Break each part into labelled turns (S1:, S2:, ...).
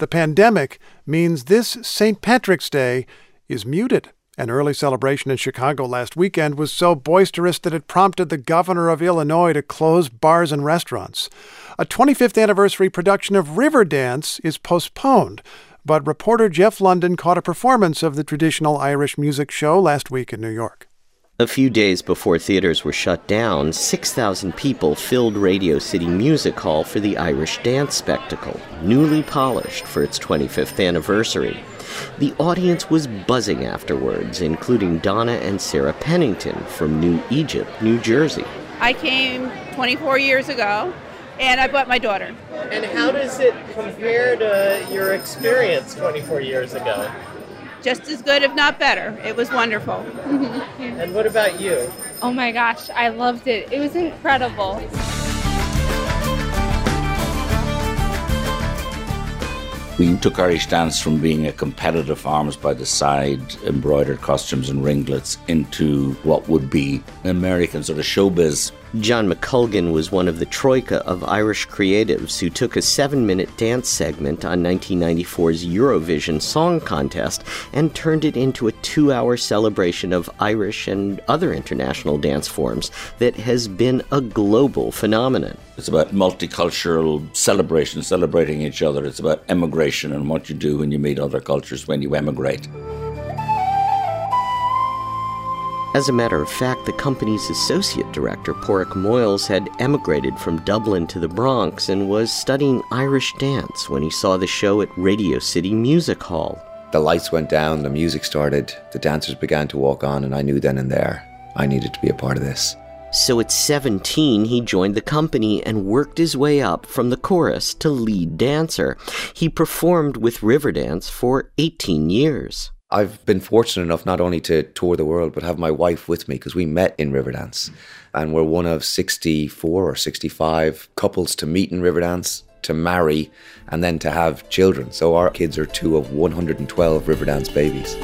S1: the pandemic means this St. Patrick's Day is muted. An early celebration in Chicago last weekend was so boisterous that it prompted the governor of Illinois to close bars and restaurants. A 25th anniversary production of Riverdance is postponed, but reporter Jeff London caught a performance of the traditional Irish music show last week in New York.
S2: A few days before theaters were shut down, 6,000 people filled Radio City Music Hall for the Irish dance spectacle, newly polished for its 25th anniversary. The audience was buzzing afterwards, including Donna and Sarah Pennington from New Egypt, New Jersey.
S3: I came 24 years ago, and I brought my daughter.
S4: And how does it compare to your experience 24 years ago?
S3: Just as good, if not better. It was wonderful.
S4: And what about you?
S5: Oh my gosh, I loved it. It was incredible.
S6: We took Irish dance from being a competitive arms-by-the-side, embroidered costumes and ringlets into what would be American sort of showbiz.
S2: John McCulgan was one of the troika of Irish creatives who took a 7-minute dance segment on 1994's Eurovision Song Contest and turned it into a 2-hour celebration of Irish and other international dance forms that has been a global phenomenon.
S6: It's about multicultural celebration, celebrating each other. It's about emigration and what you do when you meet other cultures when you emigrate.
S2: As a matter of fact, the company's associate director, Pádraig Moyles, had emigrated from Dublin to the Bronx and was studying Irish dance when he saw the show at Radio City Music Hall.
S7: The lights went down, the music started, the dancers began to walk on, and I knew then and there I needed to be a part of this.
S2: So at 17, he joined the company and worked his way up from the chorus to lead dancer. He performed with Riverdance for 18 years.
S7: I've been fortunate enough not only to tour the world, but have my wife with me because we met in Riverdance. And we're one of 64 or 65 couples to meet in Riverdance, to marry, and then to have children. So our kids are 2 of 112 Riverdance babies.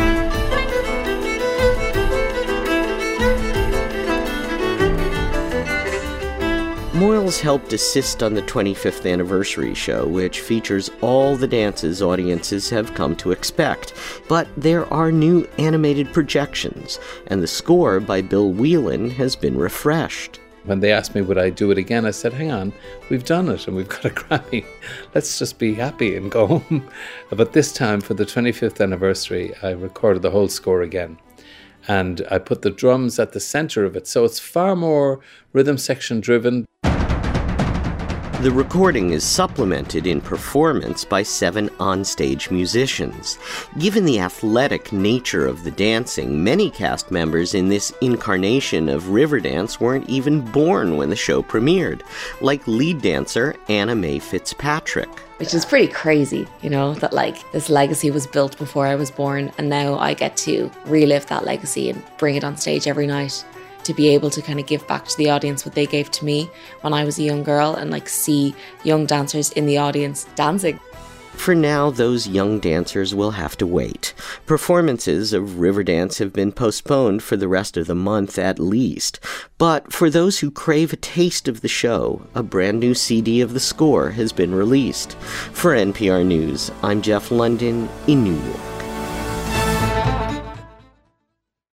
S2: Moyles helped assist on the 25th anniversary show, which features all the dances audiences have come to expect. But there are new animated projections, and the score by Bill Whelan has been refreshed.
S8: When they asked me would I do it again, I said, hang on, we've done it and we've got a Grammy. Let's just be happy and go home. But this time, for the 25th anniversary, I recorded the whole score again. And I put the drums at the center of it, so it's far more rhythm section driven.
S2: The recording is supplemented in performance by 7 onstage musicians. Given the athletic nature of the dancing, many cast members in this incarnation of Riverdance weren't even born when the show premiered, like lead dancer Anna Mae Fitzpatrick.
S9: Which is pretty crazy, you know, that like this legacy was built before I was born, and now I get to relive that legacy and bring it on stage every night. To be able to kind of give back to the audience what they gave to me when I was a young girl and like see young dancers in the audience dancing.
S2: For now, those young dancers will have to wait. Performances of Riverdance have been postponed for the rest of the month at least. But for those who crave a taste of the show, a brand new CD of the score has been released. For NPR News, I'm Jeff London in New York.